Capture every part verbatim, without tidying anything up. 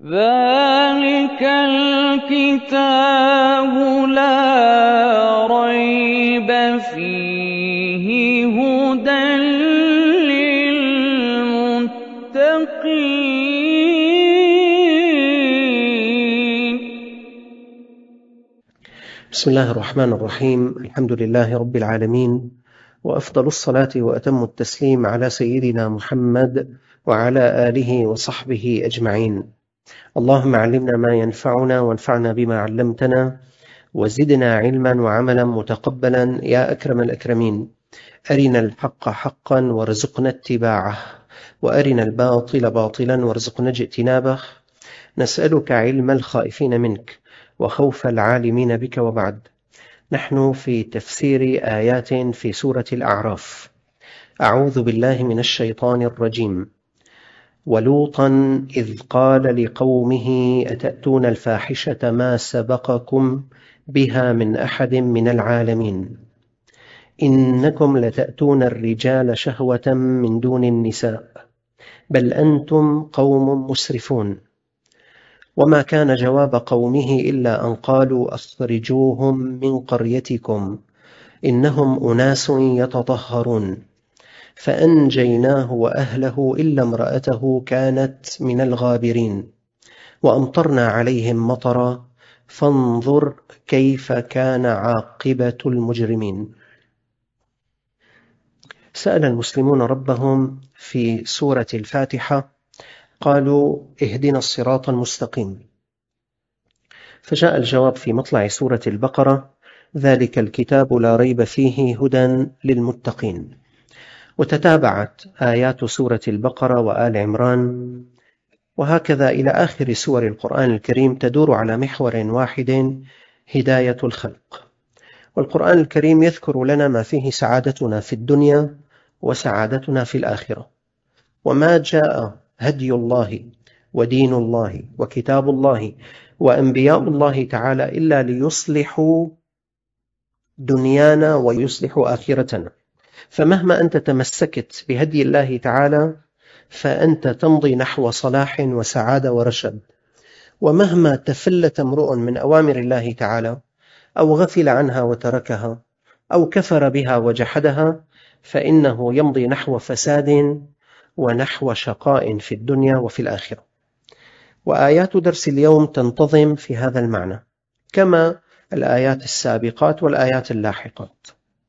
ذلك الكتاب لا ريب فيه هدى للمتقين. بسم الله الرحمن الرحيم. الحمد لله رب العالمين، وأفضل الصلاة وأتم التسليم على سيدنا محمد وعلى آله وصحبه أجمعين. اللهم علمنا ما ينفعنا وانفعنا بما علمتنا وزدنا علما وعملا متقبلا يا أكرم الأكرمين. أرنا الحق حقا وارزقنا اتباعه، وأرنا الباطل باطلا وارزقنا اجتنابه. نسألك علم الخائفين منك وخوف العالمين بك. وبعد، نحن في تفسير آيات في سورة الأعراف. أعوذ بالله من الشيطان الرجيم. ولوطا إذ قال لقومه أتأتون الفاحشة ما سبقكم بها من أحد من العالمين إنكم لتأتون الرجال شهوة من دون النساء بل أنتم قوم مسرفون. وما كان جواب قومه إلا أن قالوا أخرجوهم من قريتكم إنهم أناس يتطهرون. فأنجيناه وأهله إلا امرأته كانت من الغابرين وأمطرنا عليهم مطرا فانظر كيف كان عاقبة المجرمين. سأل المسلمون ربهم في سورة الفاتحة، قالوا اهدنا الصراط المستقيم، فجاء الجواب في مطلع سورة البقرة: ذلك الكتاب لا ريب فيه هدى للمتقين. وتتابعت آيات سورة البقرة وآل عمران وهكذا إلى آخر سور القرآن الكريم تدور على محور واحد: هداية الخلق. والقرآن الكريم يذكر لنا ما فيه سعادتنا في الدنيا وسعادتنا في الآخرة. وما جاء هدي الله ودين الله وكتاب الله وأنبياء الله تعالى إلا ليصلحوا دنيانا ويصلحوا آخرتنا. فمهما أنت تمسكت بهدي الله تعالى فأنت تمضي نحو صلاح وسعادة ورشد. ومهما تفلت امرؤ من أوامر الله تعالى أو غفل عنها وتركها أو كفر بها وجحدها فإنه يمضي نحو فساد ونحو شقاء في الدنيا وفي الآخرة. وآيات درس اليوم تنتظم في هذا المعنى كما الآيات السابقات والآيات اللاحقات.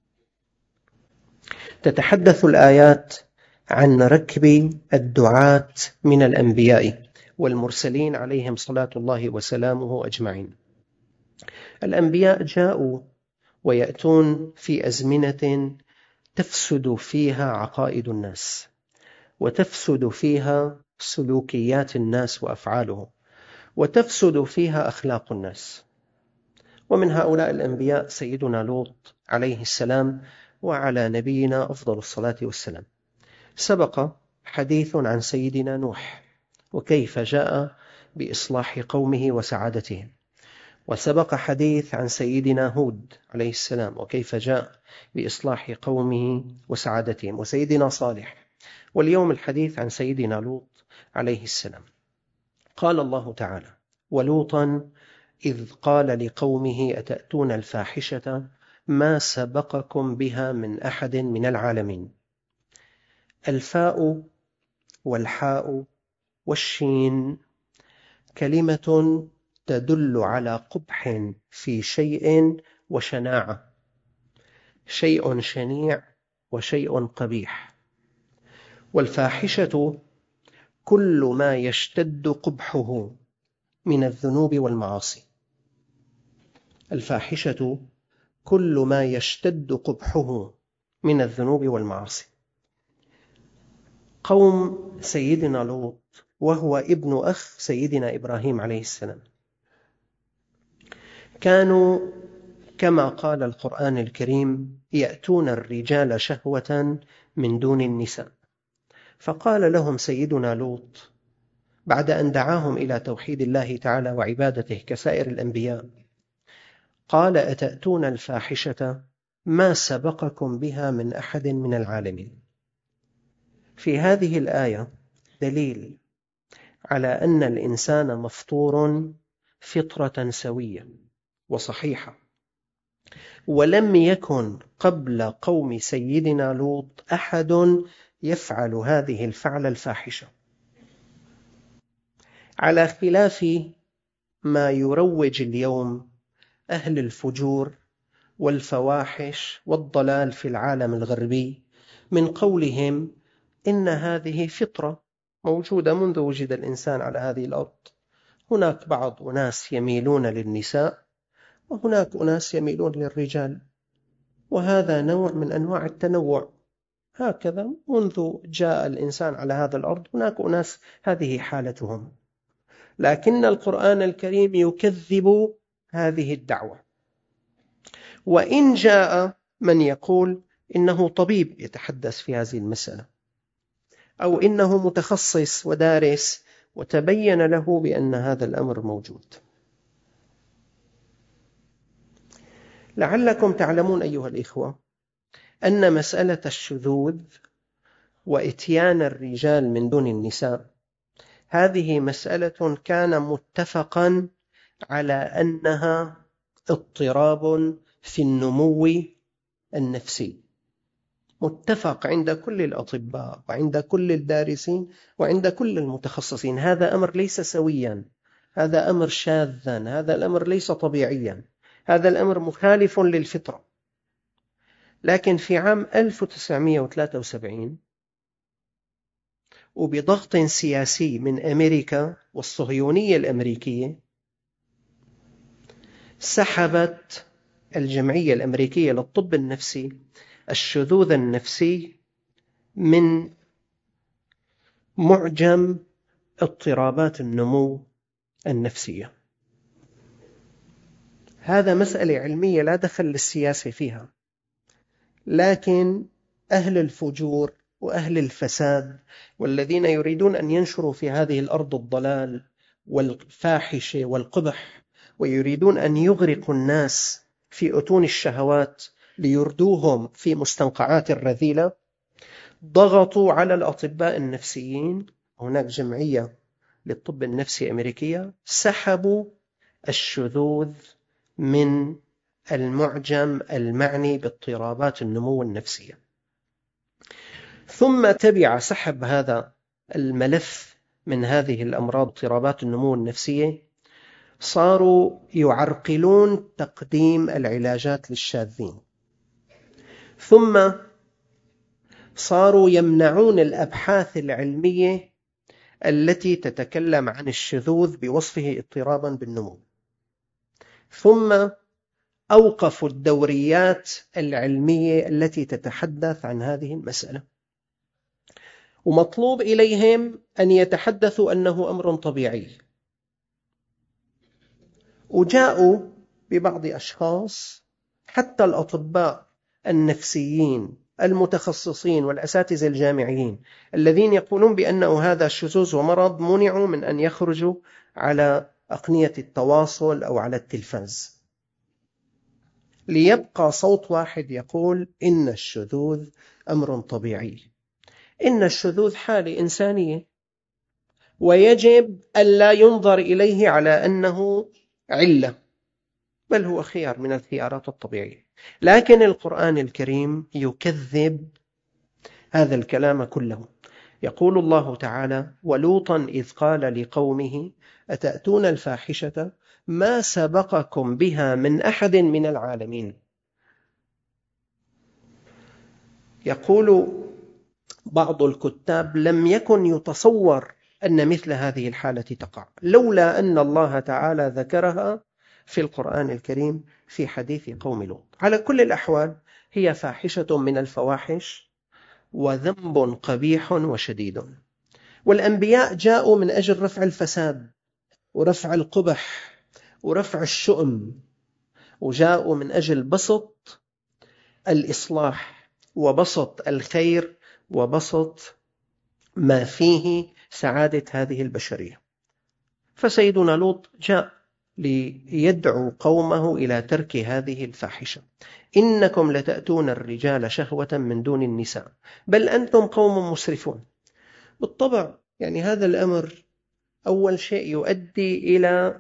تتحدث الآيات عن ركب الدعاة من الأنبياء والمرسلين عليهم صلاة الله وسلامه أجمعين. الأنبياء جاءوا ويأتون في أزمنة تفسد فيها عقائد الناس وتفسد فيها سلوكيات الناس وأفعالهم وتفسد فيها أخلاق الناس. ومن هؤلاء الأنبياء سيدنا لوط عليه السلام وعلى نبينا أفضل الصلاة والسلام. سبق حديث عن سيدنا نوح وكيف جاء بإصلاح قومه وسعادتهم، وسبق حديث عن سيدنا هود عليه السلام وكيف جاء بإصلاح قومه وسعادتهم، وسيدنا صالح. واليوم الحديث عن سيدنا لوط عليه السلام. قال الله تعالى: ولوطا إذ قال لقومه أتأتون الفاحشة ما سبقكم بها من أحد من العالمين. الفاء والحاء والشين كلمة تدل على قبح في شيء وشناعة، شيء شنيع وشيء قبيح. والفاحشة كل ما يشتد قبحه من الذنوب والمعاصي. الفاحشة كل ما يشتد قبحه من الذنوب والمعاصي. قوم سيدنا لوط وهو ابن أخ سيدنا إبراهيم عليه السلام كانوا كما قال القرآن الكريم يأتون الرجال شهوة من دون النساء. فقال لهم سيدنا لوط بعد أن دعاهم إلى توحيد الله تعالى وعبادته كسائر الأنبياء، قال: أتأتون الفاحشة ما سبقكم بها من أحد من العالمين. في هذه الآية دليل على أن الإنسان مفطور فطرة سوية وصحيحة، ولم يكن قبل قوم سيدنا لوط أحد يفعل هذه الفعل الفاحشة، على خلاف ما يروج اليوم أهل الفجور والفواحش والضلال في العالم الغربي من قولهم إن هذه فطرة موجودة منذ وجد الإنسان على هذه الأرض. هناك بعض أناس يميلون للنساء وهناك أناس يميلون للرجال، وهذا نوع من أنواع التنوع، هكذا منذ جاء الإنسان على هذا الأرض هناك أناس هذه حالتهم. لكن القرآن الكريم يكذب هذه الدعوة، وإن جاء من يقول إنه طبيب يتحدث في هذه المسألة، أو إنه متخصص ودارس وتبين له بأن هذا الأمر موجود. لعلكم تعلمون أيها الإخوة أن مسألة الشذوذ وإتيان الرجال من دون النساء هذه مسألة كان متفقا على أنها اضطراب في النمو النفسي، متفق عند كل الأطباء وعند كل الدارسين وعند كل المتخصصين. هذا أمر ليس سويا، هذا أمر شاذا، هذا الأمر ليس طبيعيا، هذا الأمر مخالف للفطرة. لكن في عام ألف وتسعمائة وثلاثة وسبعين وبضغط سياسي من أمريكا والصهيونية الأمريكية سحبت الجمعية الأمريكية للطب النفسي الشذوذ النفسي من معجم اضطرابات النمو النفسية. هذا مسألة علمية لا دخل للسياسة فيها، لكن أهل الفجور وأهل الفساد والذين يريدون أن ينشروا في هذه الأرض الضلال والفاحشة والقبح، ويريدون أن يغرقوا الناس في أتون الشهوات ليردوهم في مستنقعات الرذيلة، ضغطوا على الأطباء النفسيين. هناك جمعية للطب النفسي أمريكية سحبوا الشذوذ من المعجم المعني باضطرابات النمو النفسية. ثم تبع سحب هذا الملف من هذه الأمراض اضطرابات النمو النفسية، صاروا يعرقلون تقديم العلاجات للشاذين، ثم صاروا يمنعون الأبحاث العلمية التي تتكلم عن الشذوذ بوصفه اضطرابا بالنمو، ثم أوقفوا الدوريات العلمية التي تتحدث عن هذه المسألة، ومطلوب إليهم أن يتحدثوا أنه أمر طبيعي. وجاءوا ببعض أشخاص حتى الأطباء النفسيين المتخصصين والأساتذة الجامعيين الذين يقولون بأنه هذا الشذوذ ومرض منعوا من أن يخرجوا على أقنية التواصل أو على التلفاز، ليبقى صوت واحد يقول إن الشذوذ أمر طبيعي، إن الشذوذ حالة إنسانية ويجب ألا ينظر إليه على أنه علة، بل هو خيار من الخيارات الطبيعية. لكن القرآن الكريم يكذب هذا الكلام كله. يقول الله تعالى: ولوطا إذ قال لقومه أتأتون الفاحشة ما سبقكم بها من أحد من العالمين. يقول بعض الكتاب: لم يكن يتصور أن مثل هذه الحالة تقع لولا أن الله تعالى ذكرها في القرآن الكريم في حديث قوم لوط. على كل الأحوال هي فاحشة من الفواحش وذنب قبيح وشديد، والأنبياء جاءوا من أجل رفع الفساد ورفع القبح ورفع الشؤم، وجاءوا من أجل بسط الإصلاح وبسط الخير وبسط ما فيه سعادة هذه البشرية. فسيدنا لوط جاء ليدعو قومه إلى ترك هذه الفاحشة: إنكم لتأتون الرجال شهوة من دون النساء بل أنتم قوم مسرفون. بالطبع يعني هذا الأمر أول شيء يؤدي إلى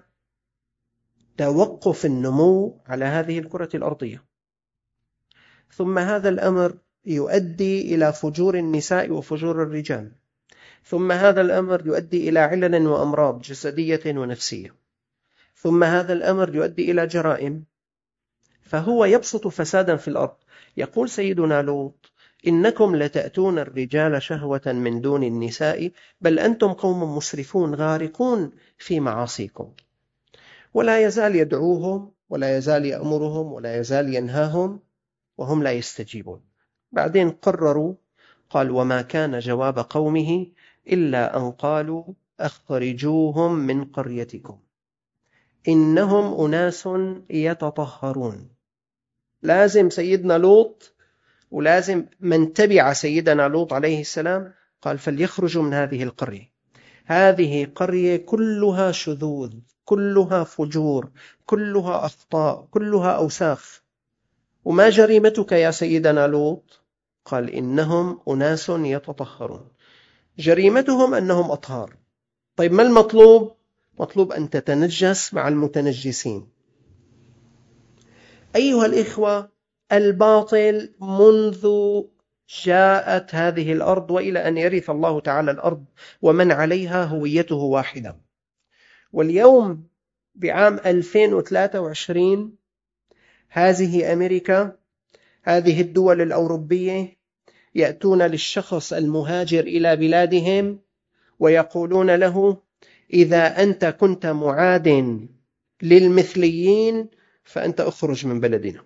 توقف النمو على هذه الكرة الأرضية، ثم هذا الأمر يؤدي إلى فجور النساء وفجور الرجال، ثم هذا الأمر يؤدي إلى علل وأمراض جسدية ونفسية، ثم هذا الأمر يؤدي إلى جرائم، فهو يبسط فسادا في الأرض. يقول سيدنا لوط: إنكم لتأتون الرجال شهوة من دون النساء بل أنتم قوم مسرفون غارقون في معاصيكم. ولا يزال يدعوهم ولا يزال يأمرهم ولا يزال ينهاهم وهم لا يستجيبون. بعدين قرروا، قال: وما كان جواب قومه إلا أن قالوا أخرجوهم من قريتكم إنهم أناس يتطهرون. لازم سيدنا لوط ولازم من تبع سيدنا لوط عليه السلام قال: فليخرجوا من هذه القرية. هذه قرية كلها شذوذ، كلها فجور، كلها أخطاء، كلها أوساخ. وما جريمتك يا سيدنا لوط؟ قال: إنهم أناس يتطهرون. جريمتهم أنهم أطهار. طيب ما المطلوب؟ مطلوب أن تتنجس مع المتنجسين. أيها الإخوة، الباطل منذ جاءت هذه الأرض وإلى أن يرث الله تعالى الأرض ومن عليها هويته واحدة. واليوم بعام ألفين وثلاثة وعشرين هذه أمريكا، هذه الدول الأوروبية يأتون للشخص المهاجر إلى بلادهم ويقولون له: إذا أنت كنت معاد للمثليين فأنت أخرج من بلدنا.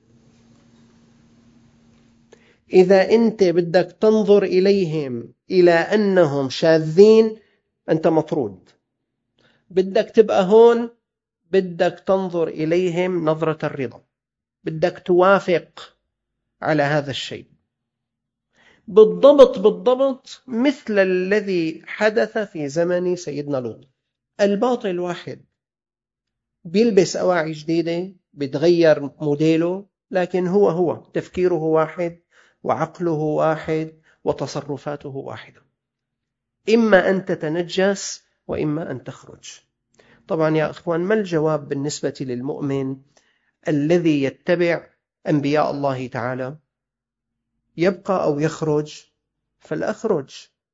إذا أنت بدك تنظر إليهم إلى أنهم شاذين أنت مطرود. بدك تبقى هون، بدك تنظر إليهم نظرة الرضا، بدك توافق على هذا الشيء. بالضبط بالضبط مثل الذي حدث في زمن سيدنا لوط. الباطل واحد، بيلبس أواعي جديدة، بيتغير موديله، لكن هو هو تفكيره واحد وعقله واحد وتصرفاته واحدة. إما أن تتنجس وإما أن تخرج. طبعا يا أخوان، ما الجواب بالنسبة للمؤمن الذي يتبع أنبياء الله تعالى؟ يبقى أو يخرج؟ فلأخرج.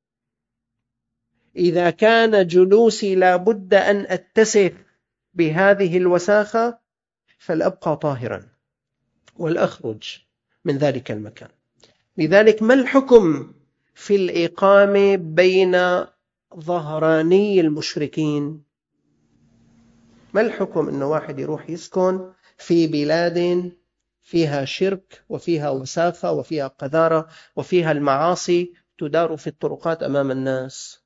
إذا كان جلوسي لابد أن أتسف بهذه الوساخة فلأبقى طاهرا والأخرج من ذلك المكان. لذلك ما الحكم في الإقامة بين ظهراني المشركين؟ ما الحكم أنه واحد يروح يسكن في بلاد فيها شرك وفيها وساخة وفيها قذارة وفيها المعاصي تدار في الطرقات أمام الناس؟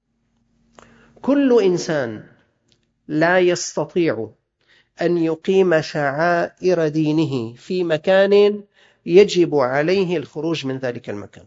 كل إنسان لا يستطيع أن يقيم شعائر دينه في مكان يجب عليه الخروج من ذلك المكان.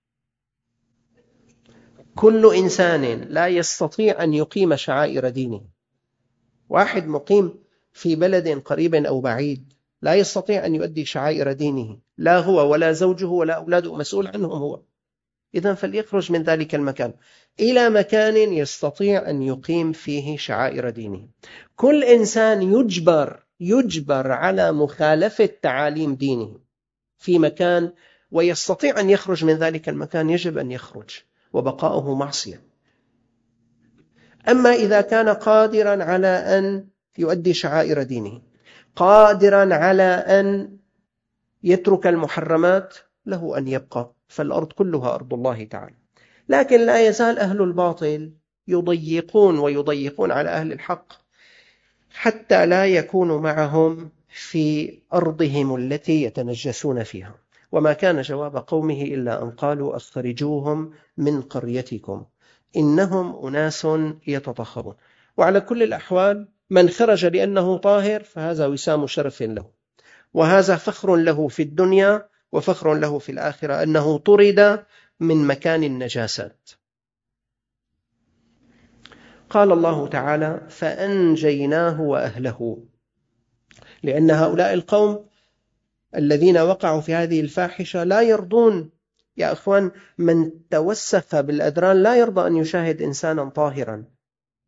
كل إنسان لا يستطيع أن يقيم شعائر دينه. واحد مقيم في بلد قريب أو بعيد لا يستطيع أن يؤدي شعائر دينه، لا هو ولا زوجه ولا أولاده، مسؤول عنهم هو. إذن فليخرج من ذلك المكان إلى مكان يستطيع أن يقيم فيه شعائر دينه. كل إنسان يجبر يجبر على مخالفة تعاليم دينه في مكان ويستطيع أن يخرج من ذلك المكان، يجب أن يخرج، وبقاؤه معصية. أما إذا كان قادرا على أن يؤدي شعائر دينه، قادرا على أن يترك المحرمات، له أن يبقى، فالأرض كلها أرض الله تعالى. لكن لا يزال أهل الباطل يضيقون ويضيقون على أهل الحق حتى لا يكونوا معهم في أرضهم التي يتنجسون فيها. وما كان جواب قومه إلا أن قالوا أخرجوهم من قريتكم إنهم أناس يتطهرون. وعلى كل الأحوال من خرج لأنه طاهر فهذا وسام شرف له، وهذا فخر له في الدنيا وفخر له في الآخرة أنه طرد من مكان النجاسات. قال الله تعالى: فأنجيناه وأهله، لأن هؤلاء القوم الذين وقعوا في هذه الفاحشة لا يرضون. يا أخوان، من توسخ بالأدران لا يرضى أن يشاهد إنسانا طاهرا.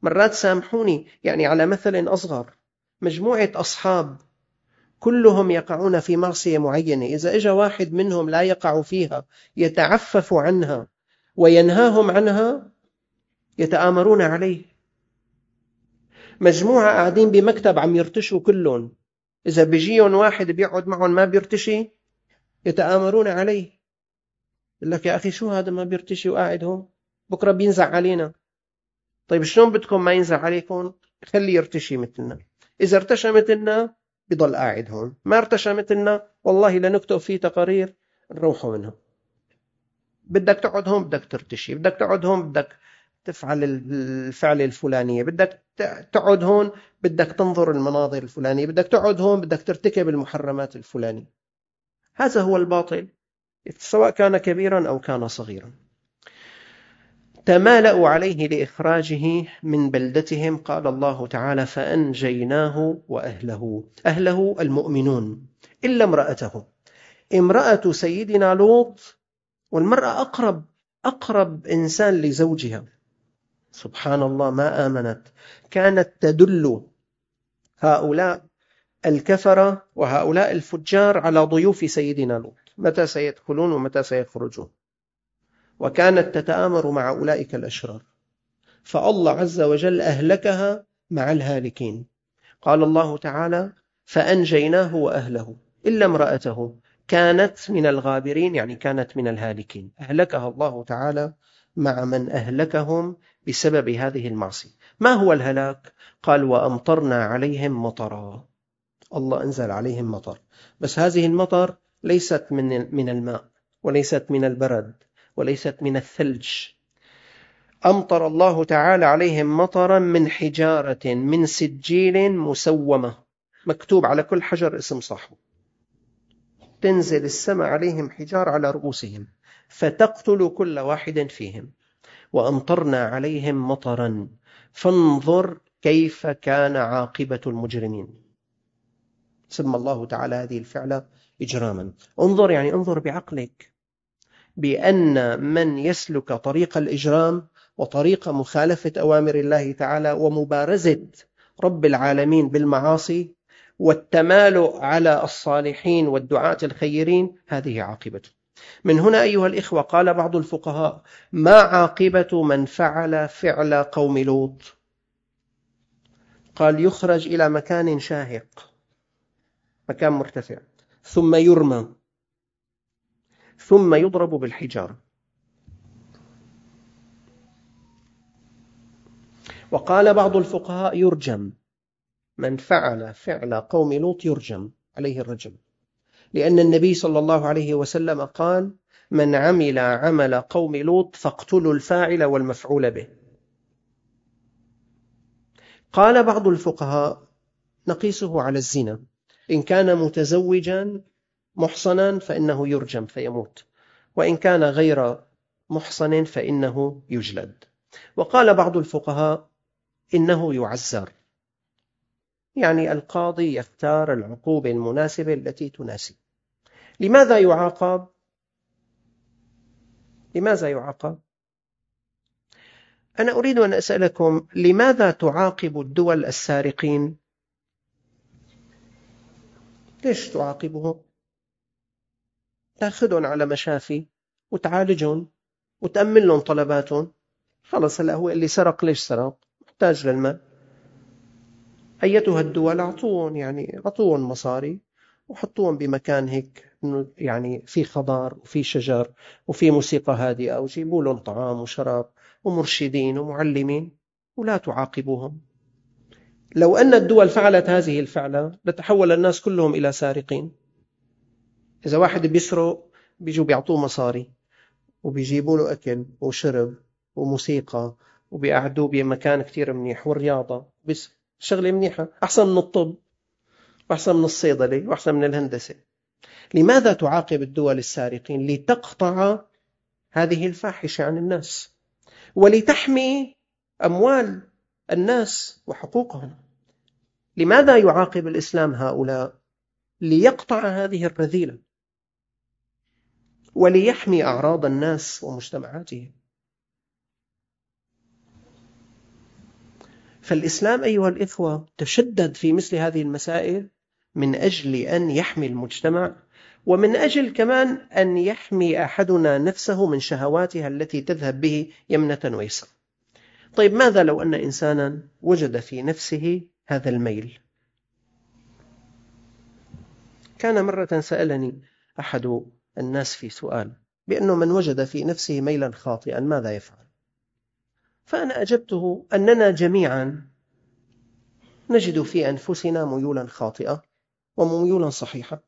مرات سامحوني، يعني على مثل أصغر، مجموعة أصحاب كلهم يقعون في معصية معينة، إذا إجا واحد منهم لا يقع فيها يتعفف عنها وينهاهم عنها يتآمرون عليه. مجموعة قاعدين بمكتب عم يرتشوا كلهم، إذا بيجيهم واحد بيقعد معهم ما بيرتشي يتآمرون عليه. يقول لك يا أخي شو هذا ما بيرتشي وقاعد هون، بكرة بينزع علينا. طيب شلون بدكم ما ينزع عليكم؟ خليه يرتشي مثلنا، إذا ارتشى مثلنا بيضل قاعد هون، ما ارتشى مثلنا والله لنكتب فيه تقارير نروحوا منها. بدك تقعد هون بدك ترتشي، بدك تقعد هون بدك تفعل الفعل الفلانية، بدك تقعد هون بدك تنظر المناظر الفلانية، بدك تقعد هون بدك ترتكب المحرمات الفلانية. هذا هو الباطل سواء كان كبيرا أو كان صغيرا. تمالأوا عليه لإخراجه من بلدتهم. قال الله تعالى فأنجيناه وأهله، أهله المؤمنون إلا امرأته، امرأة سيدنا لوط، والمرأة أقرب أقرب إنسان لزوجها، سبحان الله ما آمنت، كانت تدل هؤلاء الكفرة وهؤلاء الفجار على ضيوف سيدنا لوط، متى سيدخلون ومتى سيخرجون، وكانت تتآمر مع أولئك الأشرار، فالله عز وجل أهلكها مع الهالكين. قال الله تعالى فأنجيناه وأهله إلا امرأته كانت من الغابرين، يعني كانت من الهالكين، أهلكها الله تعالى مع من أهلكهم بسبب هذه المعصية. ما هو الهلاك؟ قال وأمطرنا عليهم مطرا، الله أنزل عليهم مطر، بس هذه المطر ليست من من الماء، وليست من البرد، وليست من الثلج. أمطر الله تعالى عليهم مطرا من حجارة من سجيل مسومة، مكتوب على كل حجر اسم صاحبه، تنزل السماء عليهم حجار على رؤوسهم فتقتل كل واحد فيهم. وأمطرنا عليهم مطرا فانظر كيف كان عاقبة المجرمين. سمى الله تعالى هذه الفعلة إجراما. انظر يعني انظر بعقلك بأن من يسلك طريق الإجرام وطريق مخالفة أوامر الله تعالى ومبارزة رب العالمين بالمعاصي والتمالؤ على الصالحين والدعاة الخيرين، هذه عاقبته. من هنا أيها الإخوة قال بعض الفقهاء ما عاقبة من فعل فعل قوم لوط؟ قال يخرج إلى مكان شاهق، مكان مرتفع، ثم يرمى، ثم يضرب بالحجارة. وقال بعض الفقهاء يرجم، من فعل فعل قوم لوط يرجم عليه الرجم، لأن النبي صلى الله عليه وسلم قال من عمل عمل قوم لوط فاقتلوا الفاعل والمفعول به. قال بعض الفقهاء نقيسه على الزنا، إن كان متزوجا محصنا فإنه يرجم فيموت، وإن كان غير محصن فإنه يجلد. وقال بعض الفقهاء إنه يعزر، يعني القاضي يختار العقوبة المناسبة التي تناسب. لماذا يعاقب؟ لماذا يعاقب؟ أنا أريد أن أسألكم لماذا تعاقب الدول السارقين؟ ليش تعاقبهم؟ تأخذهم على مشافي وتعالجهم وتأمن لهم طلباتهم. خلص هلأ هو اللي سرق ليش سرق؟ محتاج للمال. أيتها الدول أعطوهم يعني أعطوهم مصاري وحطوهم بمكان هيك يعني في خضار وفي شجر وفي موسيقى هادئة، وجيبوا لهم طعام وشراب ومرشدين ومعلمين، ولا تعاقبوهم. لو أن الدول فعلت هذه الفعلة لتحول الناس كلهم إلى سارقين. إذا واحد بيسرق بيجوا بيعطوه مصاري وبيجيبوا له أكل وشرب وموسيقى وبيقعدوه بمكان كتير منيح والرياضة، بس شغلة منيحة، أحسن من الطب وأحسن من الصيدلة وأحسن من الهندسة. لماذا تعاقب الدول السارقين؟ لتقطع هذه الفاحشة عن الناس ولتحمي أموال الناس وحقوقهم. لماذا يعاقب الإسلام هؤلاء؟ ليقطع هذه الرذيلة وليحمي أعراض الناس ومجتمعاتهم. فالإسلام أيها الإخوة تشدد في مثل هذه المسائل من أجل أن يحمي المجتمع، ومن أجل كمان أن يحمي أحدنا نفسه من شهواتها التي تذهب به يمنة ويسرا. طيب ماذا لو أن إنسانا وجد في نفسه هذا الميل؟ كان مرة سألني أحد الناس في سؤال بأنه من وجد في نفسه ميلا خاطئا ماذا يفعل؟ فأنا أجبته أننا جميعا نجد في أنفسنا ميولا خاطئة وميولا صحيحة.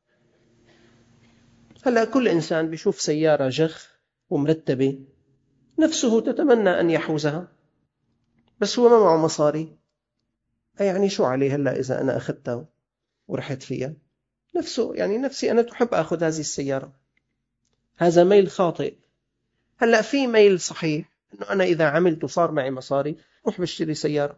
هلأ كل إنسان بيشوف سيارة جخ ومرتبة نفسه تتمنى أن يحوزها، بس هو ما معه مصاري، يعني شو عليه هلأ إذا أنا أخذتها ورحت فيها؟ نفسه يعني نفسي أنا تحب أخذ هذه السيارة. هذا ميل خاطئ. هلأ في ميل صحيح، أنه أنا إذا عملت وصار معي مصاري روح بشتري سيارة.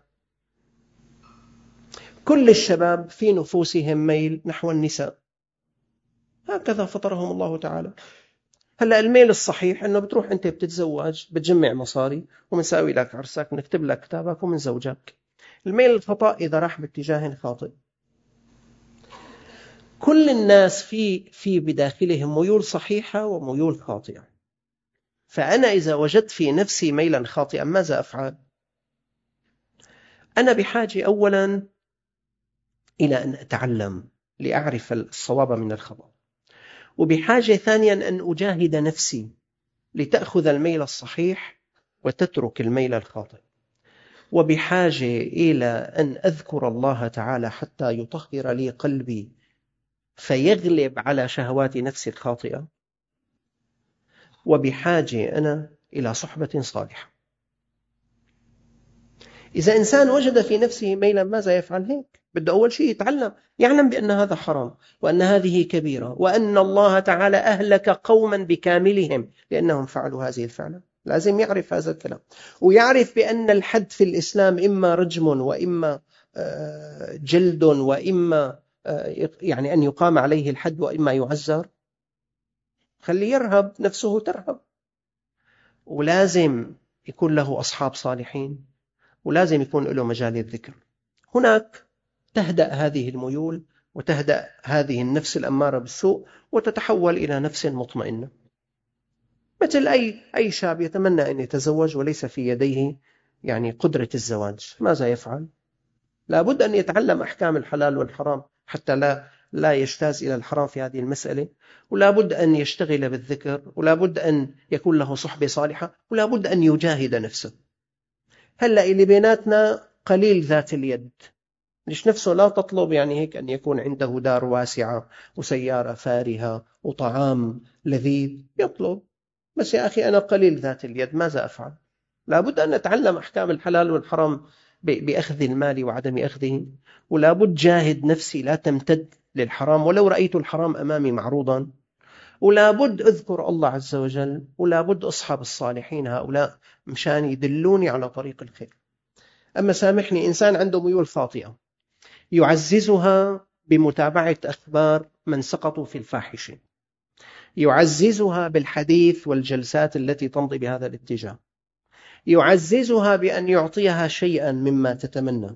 كل الشباب في نفوسهم ميل نحو النساء، هكذا فطرهم الله تعالى. هلأ الميل الصحيح أنه بتروح أنت بتتزوج، بتجمع مصاري ومنساوي لك عرسك، نكتب لك كتابك ومن زوجك. الميل الخطأ إذا راح باتجاه خاطئ. كل الناس في في بداخلهم ميول صحيحة وميول خاطئة. فأنا إذا وجدت في نفسي ميلا خاطئا ماذا أفعل؟ أنا بحاجة أولا إلى أن أتعلم لأعرف الصواب من الخطأ، وبحاجة ثانيا أن أجاهد نفسي لتأخذ الميل الصحيح وتترك الميل الخاطئ، وبحاجة إلى أن أذكر الله تعالى حتى يطهر لي قلبي فيغلب على شهوات نفسي الخاطئة، وبحاجة أنا إلى صحبة صالحة. إذا إنسان وجد في نفسه ميلا ماذا يفعل؟ هيك بده أول شيء يتعلم، يعلم بأن هذا حرام وأن هذه كبيرة وأن الله تعالى أهلك قوما بكاملهم لأنهم فعلوا هذه الفعلة. لازم يعرف هذا الكلام، ويعرف بأن الحد في الإسلام إما رجم وإما جلد وإما يعني أن يقام عليه الحد وإما يعزر. خلي يرهب نفسه ترهب. ولازم يكون له أصحاب صالحين، ولازم يكون له مجال الذكر. هناك تهدأ هذه الميول وتهدأ هذه النفس الأمارة بالسوء وتتحول إلى نفس مطمئنة، مثل أي أي شاب يتمنى أن يتزوج وليس في يديه يعني قدرة الزواج. ماذا يفعل؟ لابد أن يتعلم أحكام الحلال والحرام حتى لا لا يجتاز إلى الحرام في هذه المسألة، ولابد أن يشتغل بالذكر، ولابد أن يكون له صحبة صالحة، ولابد أن يجاهد نفسه. هلأ اللي بيناتنا قليل ذات اليد، ليش نفسه لا تطلب يعني هيك أن يكون عنده دار واسعة وسيارة فارهة وطعام لذيذ، يطلب بس يا أخي أنا قليل ذات اليد ماذا أفعل؟ لابد أن نتعلم أحكام الحلال والحرام بأخذ المال وعدم أخذه، ولابد جاهد نفسي لا تمتد للحرام ولو رأيت الحرام أمامي معروضا، ولابد أذكر الله عز وجل، ولابد أصحاب الصالحين هؤلاء مشان يدلوني على طريق الخير. أما سامحني إنسان عنده ميول خاطئة يعززها بمتابعة أخبار من سقطوا في الفاحشة، يعززها بالحديث والجلسات التي تمضي بهذا الاتجاه، يعززها بأن يعطيها شيئا مما تتمنى،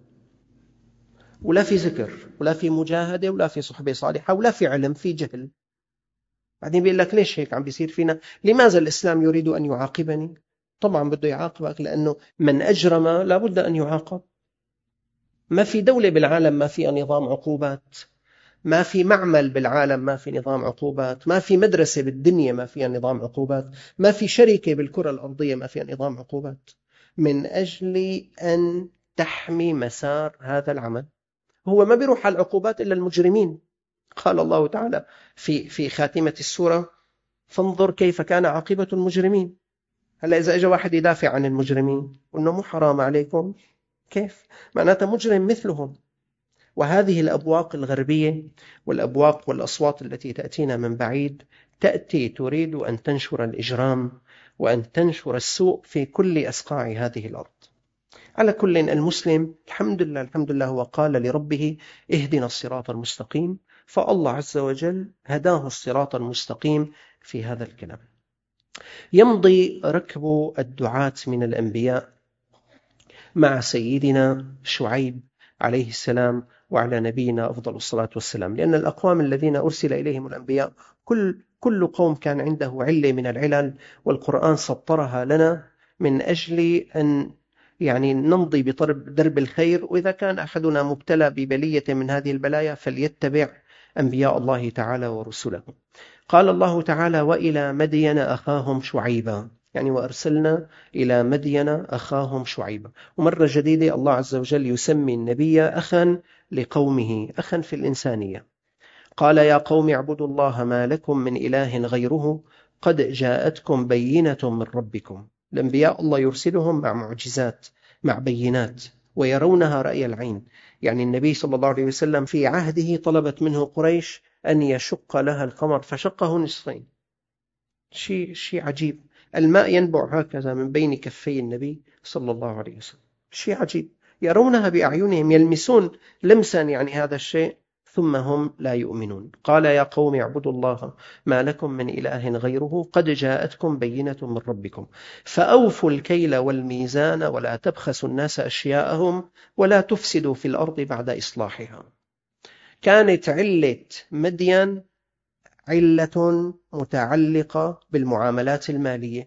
ولا في ذكر ولا في مجاهدة ولا في صحبة صالحة ولا في علم، في جهل. بعدين بيقول لك ليش هيك عم بيصير فينا؟ لماذا الإسلام يريد أن يعاقبني؟ طبعا بده يعاقبك، لأنه من أجرم لابد أن يعاقب. ما في دولة بالعالم ما فيها نظام عقوبات، ما في معمل بالعالم ما في نظام عقوبات، ما في مدرسة بالدنيا ما فيها نظام عقوبات، ما في شركة بالكرة الأرضية ما فيها نظام عقوبات، من أجل أن تحمي مسار هذا العمل. هو ما بيروح على العقوبات إلا المجرمين. قال الله تعالى في في خاتمة السورة: فانظر كيف كان عاقبة المجرمين. هلا إذا أجى واحد يدافع عن المجرمين قلنا مو حرام عليكم؟ كيف؟ معناته مجرم مثلهم. وهذه الأبواق الغربية والأبواق والأصوات التي تأتينا من بعيد تأتي تريد أن تنشر الإجرام وأن تنشر السوء في كل أصقاع هذه الأرض. على كل، المسلم الحمد لله الحمد لله هو قال لربه اهدنا الصراط المستقيم، فالله عز وجل هداه الصراط المستقيم في هذا الكلام. يمضي ركب الدعاة من الأنبياء مع سيدنا شعيب عليه السلام وعلى نبينا أفضل الصلاة والسلام. لأن الأقوام الذين أرسل إليهم الأنبياء كل, كل قوم كان عنده علة من العلل، والقرآن سطرها لنا من أجل أن يعني نمضي بطرب درب الخير. وإذا كان أحدنا مبتلى ببلية من هذه البلايا فليتبع أنبياء الله تعالى ورسله. قال الله تعالى: وإلى مدين أخاهم شعيبا، يعني وأرسلنا إلى مدين أخاهم شعيبا. ومرة جديدة الله عز وجل يسمي النبي أخا لقومه، أخا في الإنسانية. قال: يا قوم اعبدوا الله ما لكم من إله غيره قد جاءتكم بينة من ربكم. الأنبياء الله يرسلهم مع معجزات، مع بينات، ويرونها رأي العين. يعني النبي صلى الله عليه وسلم في عهده طلبت منه قريش أن يشق لها القمر فشقه نصفين. شيء شيء عجيب، الماء ينبع هكذا من بين كفي النبي صلى الله عليه وسلم، شيء عجيب، يرونها بأعينهم، يلمسون لمسا يعني هذا الشيء، ثم هم لا يؤمنون. قال: يا قوم اعبدوا الله ما لكم من إله غيره قد جاءتكم بينة من ربكم فأوفوا الكيل والميزان ولا تبخسوا الناس أشياءهم ولا تفسدوا في الأرض بعد إصلاحها. كانت علة مدين علة متعلقة بالمعاملات المالية،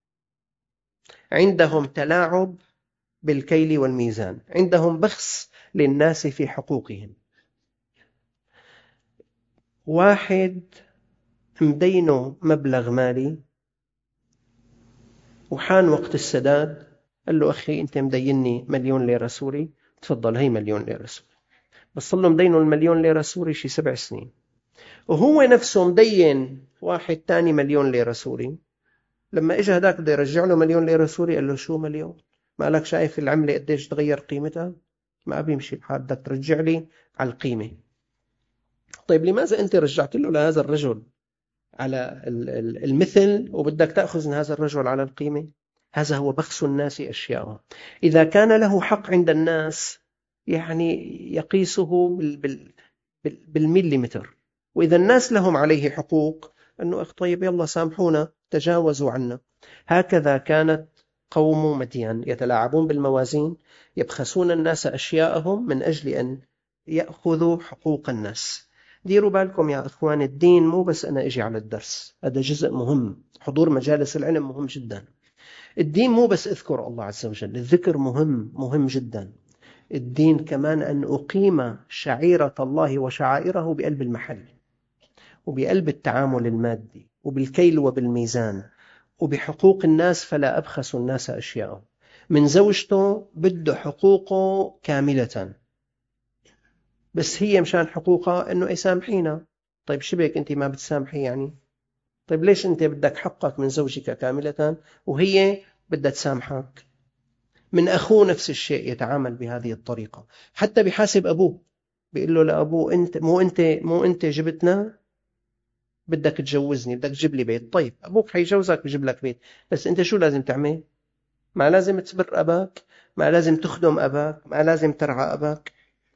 عندهم تلاعب بالكيل والميزان، عندهم بخس للناس في حقوقهم. واحد مدينه مبلغ مالي وحان وقت السداد، قال له: أخي أنت مديني مليون ليرة سوري، تفضل هي مليون ليرة سوري. بس صار له مدينه المليون ليرة سوري شي سبع سنين، وهو نفسه مدين واحد تاني مليون ليرة سوري. لما اجى هداك بده يرجع له مليون ليرة سوري، قال له: شو مليون؟ ما لك شايف العملة قديش تغير قيمتها؟ ما بيمشي الحال، بدك ترجع لي على القيمة. طيب لماذا أنت رجعت له لهذا الرجل على المثل وبدك تأخذ من هذا الرجل على القيمة؟ هذا هو بخس الناس أشياءهم. إذا كان له حق عند الناس يعني يقيسه بالمليمتر، وإذا الناس لهم عليه حقوق أنه أخ طيب يلا سامحونا تجاوزوا عنا. هكذا كانت قوم مدين يتلاعبون بالموازين، يبخسون الناس أشياءهم من أجل أن يأخذوا حقوق الناس. ديروا بالكم يا أخوان، الدين مو بس أنا أجي على الدرس، هذا جزء مهم، حضور مجالس العلم مهم جدا. الدين مو بس أذكر الله عز وجل، الذكر مهم مهم جدا. الدين كمان أن أقيم شعيرة الله وشعائره بقلب المحل، وبقلب التعامل المادي، وبالكيل وبالميزان، وبحقوق الناس فلا أبخس الناس أشياءهم. من زوجته بده حقوقه كاملة، بس هي مشان حقوقها أنه يسامحينا. طيب شبك أنت ما بتسامحي يعني؟ طيب ليش أنت بدك حقك من زوجك كاملة وهي بدها تسامحك؟ من أخوه نفس الشيء، يتعامل بهذه الطريقة. حتى بحاسب أبوه، بيقول له لأبوه: أنت مو أنت مو أنت جبتنا، بدك تجوزني، بدك تجيب لي بيت. طيب أبوك حيجوزك بيجيب لك بيت، بس أنت شو لازم تعمل؟ ما لازم تبر أباك، ما لازم تخدم أباك، ما لازم ترعى أباك.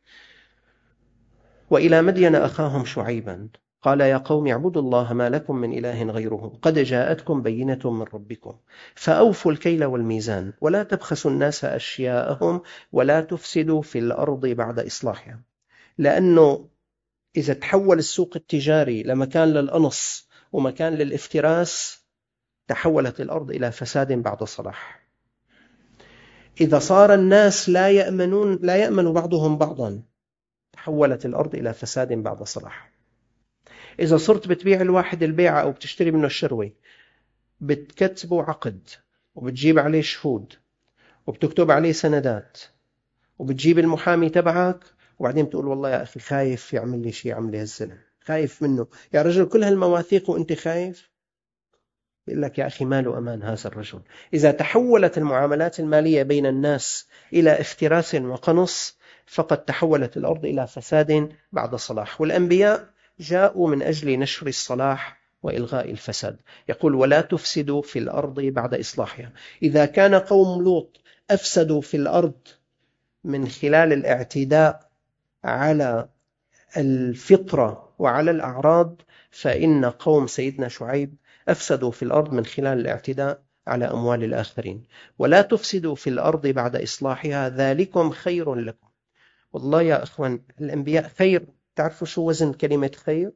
وإلى مدين أخاهم شعيبا قال: يا قوم اعبدوا الله ما لكم من إله غيره قد جاءتكم بينة من ربكم فأوفوا الكيل والميزان ولا تبخسوا الناس أشياءهم ولا تفسدوا في الأرض بعد إصلاحها. لأنه إذا تحول السوق التجاري لمكان للأنص ومكان للافتراس، تحولت الأرض إلى فساد بعد صلاح. إذا صار الناس لا يأمنون لا يأمن بعضهم بعضا، تحولت الأرض إلى فساد بعد صلاح. إذا صرت بتبيع الواحد البيعة أو بتشتري منه الشروي، بتكتبوا عقد وبتجيب عليه شهود وبتكتب عليه سندات وبتجيب المحامي تبعك، وبعدين بتقول: والله يا أخي خايف يعمل لي شيء عمل لي هالزلم، خايف منه يا رجل، كل هالمواثيق وأنت خايف. بيقول لك: يا أخي ماله أمان هذا الرجل. إذا تحولت المعاملات المالية بين الناس إلى افتراس وقنص، فقد تحولت الأرض إلى فساد بعد صلاح. والأنبياء جاءوا من أجل نشر الصلاح وإلغاء الفساد. يقول: ولا تفسدوا في الأرض بعد إصلاحها. إذا كان قوم لوط أفسدوا في الأرض من خلال الاعتداء على الفطرة وعلى الأعراض، فإن قوم سيدنا شعيب أفسدوا في الأرض من خلال الاعتداء على أموال الآخرين. ولا تفسدوا في الأرض بعد إصلاحها ذلكم خير لكم. والله يا أخوان الأنبياء خير. تعرفوا شو وزن كلمة خير؟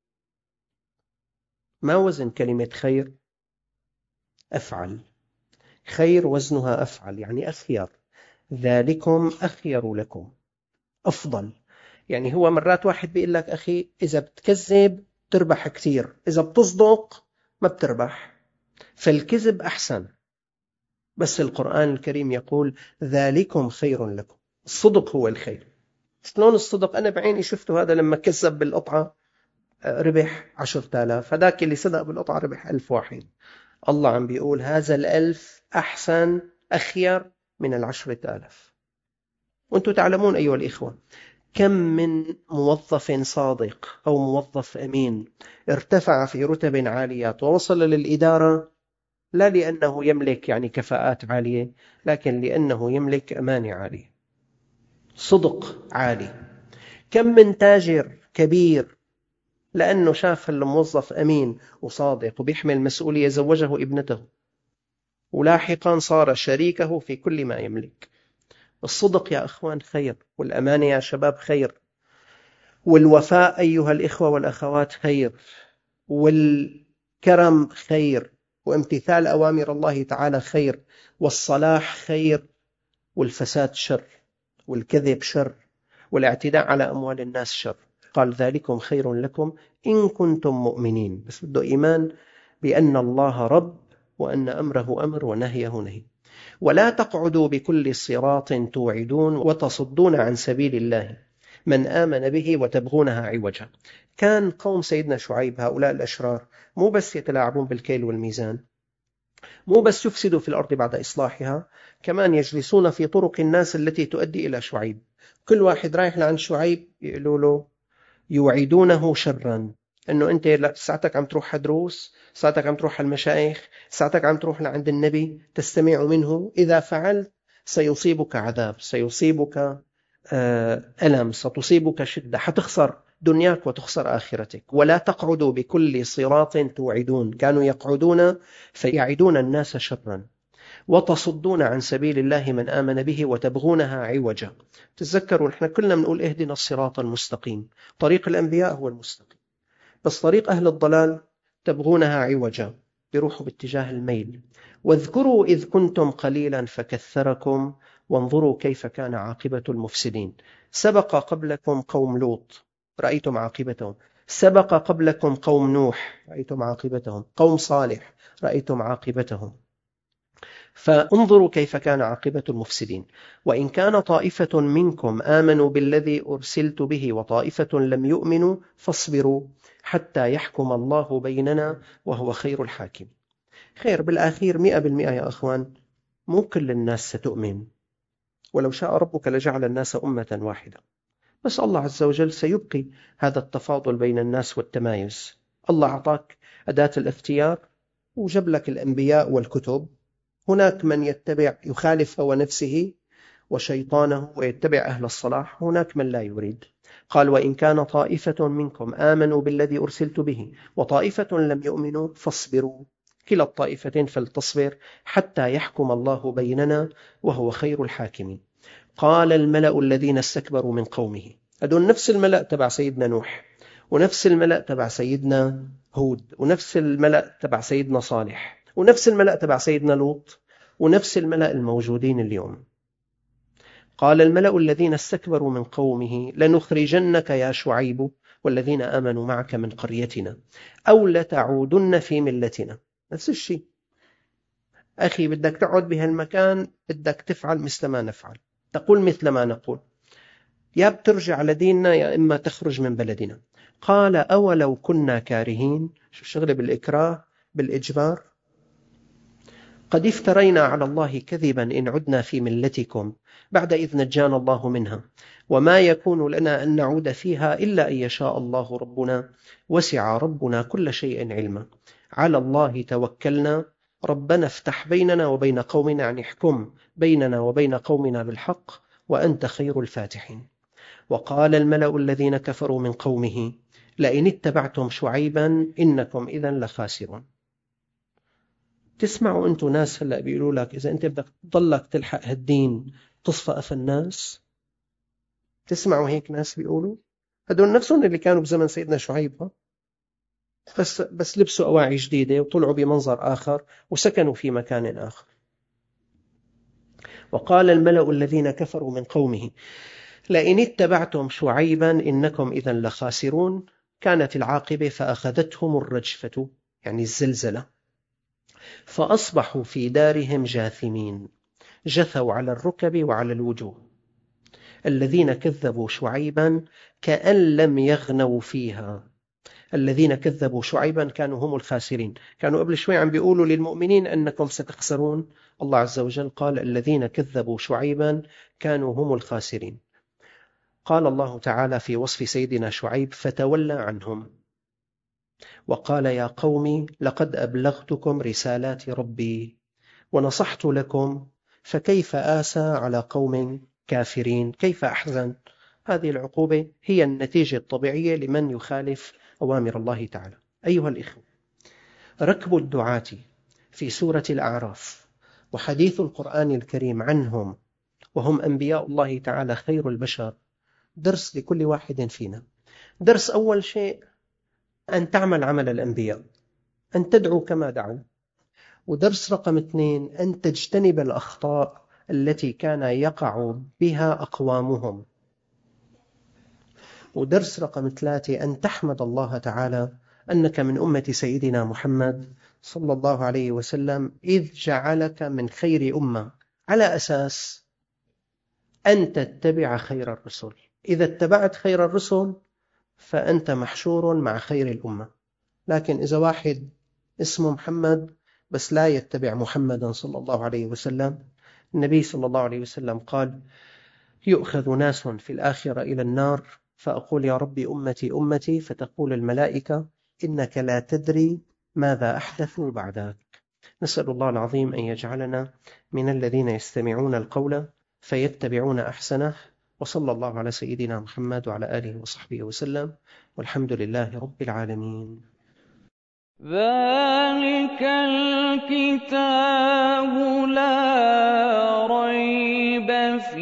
ما وزن كلمة خير؟ أفعل. خير وزنها أفعل، يعني أخير. ذلكم أخير لكم، أفضل. يعني هو مرات واحد بيقول لك أخي إذا بتكذب تربح كثير، إذا بتصدق ما بتربح، فالكذب أحسن. بس القرآن الكريم يقول ذلكم خير لكم. الصدق هو الخير. شلون الصدق؟ أنا بعيني شفته، هذا لما كذب بالقطعة ربح عشرة آلاف، هذاك اللي صدق بالقطعة ربح ألف واحد. الله عم بيقول هذا الألف أحسن أخير من العشرة آلاف. وأنتم تعلمون أيها الإخوة كم من موظف صادق أو موظف أمين ارتفع في رتب عالية ووصل للإدارة، لا لأنه يملك يعني كفاءات عالية، لكن لأنه يملك أمانة عالية، صدق عالي. كم من تاجر كبير لأنه شاف الموظف أمين وصادق وبيحمل مسؤولية زوجه ابنته، ولاحقا صار شريكه في كل ما يملك. الصدق يا أخوان خير، والأمانة يا شباب خير، والوفاء أيها الإخوة والأخوات خير، والكرم خير، وامتثال أوامر الله تعالى خير، والصلاح خير، والفساد شر، والكذب شر، والاعتداء على أموال الناس شر. قال ذلكم خير لكم إن كنتم مؤمنين، بس بده إيمان بأن الله رب، وأن أمره أمر ونهيه نهي. ولا تقعدوا بكل صراط توعدون وتصدون عن سبيل الله من آمن به وتبغونها عوجا. كان قوم سيدنا شعيب هؤلاء الأشرار مو بس يتلاعبون بالكيل والميزان، مو بس يفسدوا في الأرض بعد إصلاحها، كمان يجلسون في طرق الناس التي تؤدي إلى شعيب. كل واحد رايح لعند شعيب يقولوا له يوعدونه شرا، أنه أنت ساعتك عم تروح دروس، ساعتك عم تروح المشايخ، ساعتك عم تروح لعند النبي تستمع منه، إذا فعلت سيصيبك عذاب، سيصيبك ألم، ستصيبك شدة، حتخسر دنياك وتخسر آخرتك. ولا تقعدوا بكل صراط توعدون، كانوا يقعدون فيعدون الناس شرا. وتصدون عن سبيل الله من آمن به وتبغونها عوجا. تذكروا نحن كلنا بنقول اهدنا الصراط المستقيم، طريق الأنبياء هو المستقيم، بس طريق أهل الضلال تبغونها عوجا، بيروحوا باتجاه الميل. واذكروا إذ كنتم قليلا فكثركم وانظروا كيف كان عاقبة المفسدين. سبق قبلكم قوم لوط رأيتم عاقبتهم، سبق قبلكم قوم نوح رأيتم عاقبتهم، قوم صالح رأيتم عاقبتهم. فانظروا كيف كان عاقبة المفسدين. وإن كان طائفة منكم آمنوا بالذي أرسلت به وطائفة لم يؤمنوا فاصبروا حتى يحكم الله بيننا وهو خير الحاكم. خير بالآخير مئة بالمئة يا أخوان، مو كل الناس ستؤمن، ولو شاء ربك لجعل الناس أمة واحدة، بس الله عز وجل سيبقي هذا التفاضل بين الناس والتمايز. الله أعطاك أداة الاختيار وجب لك الأنبياء والكتب. هناك من يتبع يخالف هوى نفسه وشيطانه ويتبع أهل الصلاح، هناك من لا يريد. قال وإن كان طائفة منكم آمنوا بالذي أرسلت به وطائفة لم يؤمنوا فاصبروا، كلا الطائفتين فلتصبر حتى يحكم الله بيننا وهو خير الحاكمين. قال الملأ الذين استكبروا من قومه، هذول نفس الملأ تبع سيدنا نوح، ونفس الملأ تبع سيدنا هود، ونفس الملأ تبع سيدنا صالح، ونفس الملأ تبع سيدنا لوط، ونفس الملأ الموجودين اليوم. قال الملأ الذين استكبروا من قومه لنخرجنك يا شعيب والذين آمنوا معك من قريتنا أو لتعودن في ملتنا. نفس الشيء أخي، بدك تقعد بهالمكان بدك تفعل مثل ما نفعل، تقول مثل ما نقول، يا بترجع لديننا يا إما تخرج من بلدنا. قال أولو كنا كارهين، شو الشغلة بالإكراه بالإجبار؟ قد افترينا على الله كذبا إن عدنا في ملتكم بعد إذ نجانا الله منها وما يكون لنا أن نعود فيها إلا أن يشاء الله ربنا وسع ربنا كل شيء علما على الله توكلنا ربنا افتح بيننا وبين قومنا، يعني احكم بيننا وبين قومنا بالحق وأنت خير الفاتحين. وقال الملأ الذين كفروا من قومه لئن اتبعتم شعيبا إنكم إذن لخاسرون. تسمعوا أنتوا ناس هلأ بيقولوا لك إذا أنت بدك تضلك تلحق هالدين تصفى أف الناس؟ تسمعوا هيك ناس بيقولوا؟ هدول نفسهم اللي كانوا بزمن سيدنا شعيب، ها؟ بس بس لبسوا أواعي جديدة وطلعوا بمنظر آخر وسكنوا في مكان آخر. وقال الملأ الذين كفروا من قومه لئن اتبعتم شعيبا إنكم إذا لخاسرون. كانت العاقبة فأخذتهم الرجفة، يعني الزلزلة، فأصبحوا في دارهم جاثمين، جثوا على الركب وعلى الوجوه. الذين كذبوا شعيبا كأن لم يغنوا فيها. الذين كذبوا شعيبا كانوا هم الخاسرين. كانوا قبل شوي عم بيقولوا للمؤمنين أنكم ستخسرون، الله عز وجل قال الذين كذبوا شعيبا كانوا هم الخاسرين. قال الله تعالى في وصف سيدنا شعيب فتولى عنهم وقال يا قوم لقد أبلغتكم رسالات ربي ونصحت لكم فكيف آسى على قوم كافرين. كيف أحزن؟ هذه العقوبة هي النتيجة الطبيعية لمن يخالف أوامر الله تعالى. أيها الإخوة، ركب الدعاة في سورة الأعراف وحديث القرآن الكريم عنهم وهم أنبياء الله تعالى خير البشر درس لكل واحد فينا. درس أول شيء أن تعمل عمل الأنبياء، أن تدعو كما دعوا. ودرس رقم اثنين أن تجتنب الأخطاء التي كان يقع بها أقوامهم. ودرس رقم ثلاثة أن تحمد الله تعالى أنك من أمة سيدنا محمد صلى الله عليه وسلم إذ جعلك من خير أمة، على أساس أن تتبع خير الرسل. إذا اتبعت خير الرسل فأنت محشور مع خير الأمة. لكن إذا واحد اسمه محمد بس لا يتبع محمدا صلى الله عليه وسلم، النبي صلى الله عليه وسلم قال يؤخذ ناس في الآخرة إلى النار فأقول يا ربي أمتي أمتي، فتقول الملائكة إنك لا تدري ماذا أحدثوا بعدك. نسأل الله العظيم أن يجعلنا من الذين يستمعون القول فيتبعون أحسنه. وصلى الله على سيدنا محمد وعلى آله وصحبه وسلم، والحمد لله رب العالمين. ذلك الكتاب لا ريب فيه